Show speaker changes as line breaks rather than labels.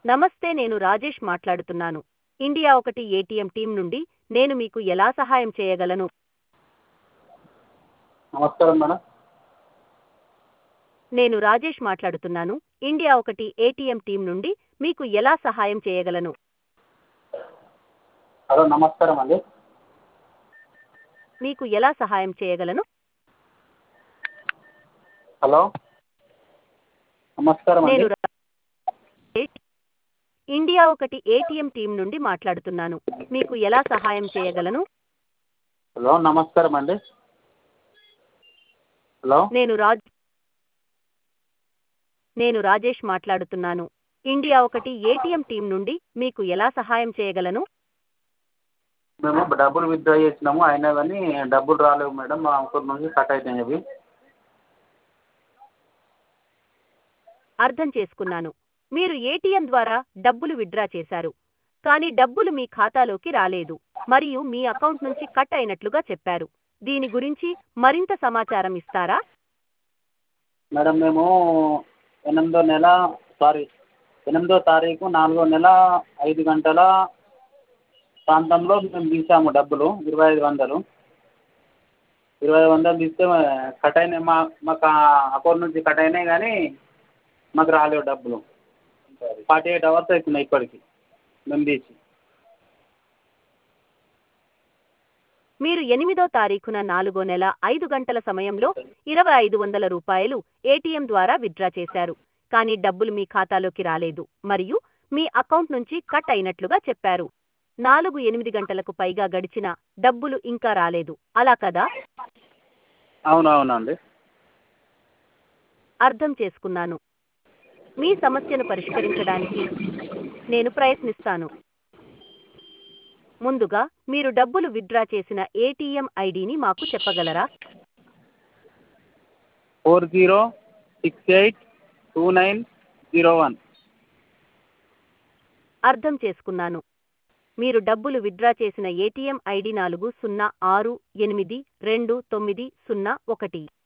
నమస్తే, నేను రాజేష్ మాట్లాడుతున్నాను. ఇండియా ఒకటి ఏటీఎం టీం నుండి నేను మీకు ఎలా సహాయం చేయగలను?
నమస్కారం మేడం.
నేను రాజేష్ మాట్లాడుతున్నాను. ఇండియా ఒకటి ఏటీఎం టీం నుండి మీకు ఎలా సహాయం చేయగలను?
హలో నమస్కారం అండి.
మీకు ఎలా సహాయం చేయగలను?
హలో నమస్కారం అండి.
నేను ఇండియా ఒకటి ఏటీఎం టీం నుండి మాట్లాడుతున్నాను. మీకు ఎలా సహాయం చేయగలను?
హలో నమస్కారం అండి. హలో
నేను రాజేష్ మాట్లాడుతున్నాను. ఇండియా ఒకటి ఏటీఎం టీం నుండి మీకు ఎలా సహాయం చేయగలను?
మేము డబ్బులు విత్డ్రా చేసినాము, అయినా కానీ డబ్బులు రాలేవు మేడం. మా అకౌంట్ నుంచి కట్ అయినాయి అవి.
అర్థం చేసుకున్నాను. మీరు ఏటీఎం ద్వారా డబ్బులు విత్డ్రా చేశారు, కానీ డబ్బులు మీ ఖాతాలోకి రాలేదు మరియు మీ అకౌంట్ నుంచి కట్ అయినట్లుగా చెప్పారు. దీని గురించి మరింత సమాచారం ఇస్తారా?
మేడం మేము 8వ తారీఖు 4వ నెల 5 గంటల ప్రాంతంలో మేము తీసాము డబ్బులు 2500. 2500 తీస్తే కట్ అయినాయి, మాకు అకౌంట్ నుంచి కట్ అయినాయి కానీ మాకు రాలేవు డబ్బులు. 48 అవర్స్ అవుతున్నాయి ఇప్పటికి మేము తీసి.
మీరు 8వ తారీఖున 4వ నెల 5 గంటల సమయంలో 2500 రూపాయలు ఏటీఎం ద్వారా విత్డ్రా చేశారు, కానీ డబ్బులు మీ ఖాతాలోకి రాలేదు మరియు మీ అకౌంట్ నుంచి కట్ అయినట్లుగా చెప్పారు. 8 గంటలకు పైగా గడిచిన డబ్బులు ఇంకా రాలేదు, అలా కదా?
అవునవునండి.
అర్థం చేసుకున్నాను. మీ సమస్యను పరిష్కరించడానికి నేను ప్రయత్నిస్తాను. ముందుగా మీరు డబ్బులు విత్డ్రా చేసిన ఏటీఎం ఐడిని మాకు చెప్పగలరా?
40682901.
అర్థం చేసుకున్నాను. మీరు డబ్బులు విత్డ్రా చేసిన ఏటీఎం ఐడి 40682901.